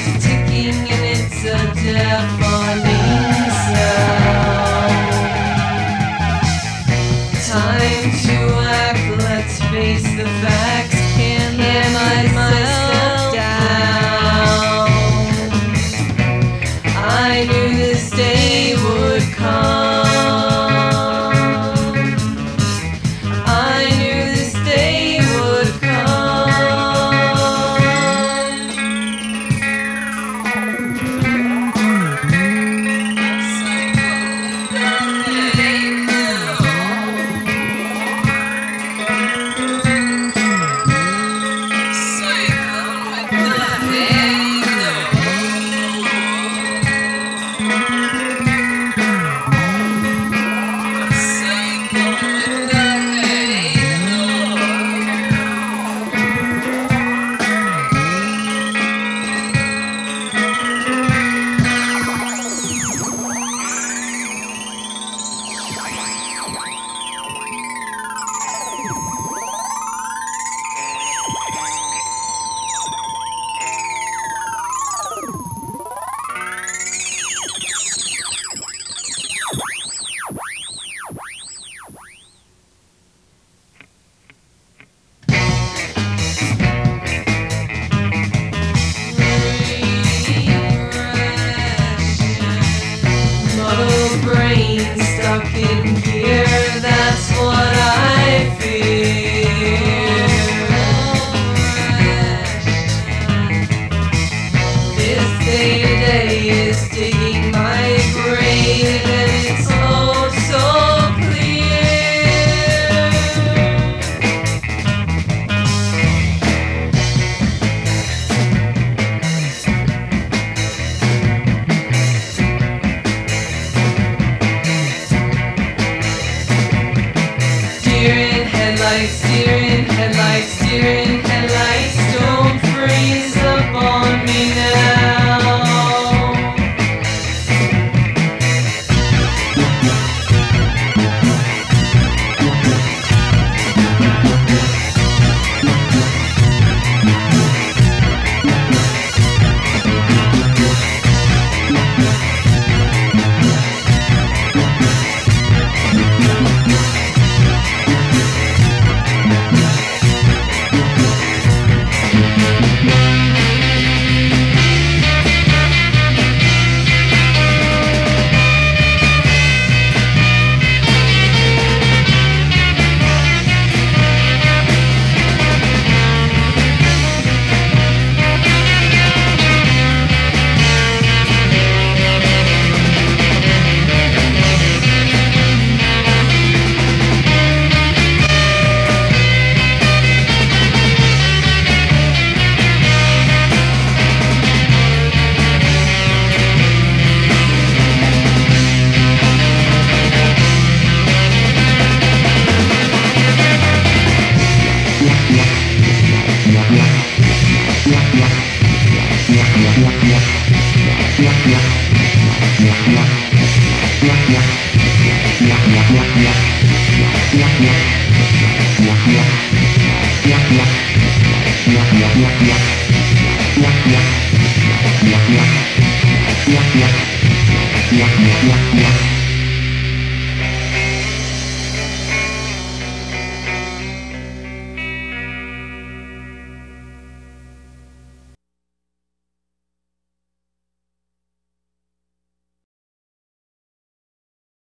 ticking and it's a deafening sound. Time to act, let's face the facts. Can't let myself down. I knew this day would come. I knew this day would stuck in gear, that's what I fear. This day-to-day is digging my grave, and it's oh so clear. Steering headlights, don't freeze up on me now. Yeah.